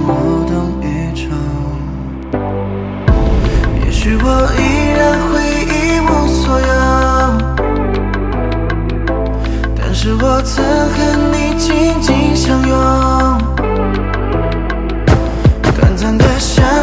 无动于衷。也许我依然会一无所有，但是我曾和你紧紧相拥，短暂的相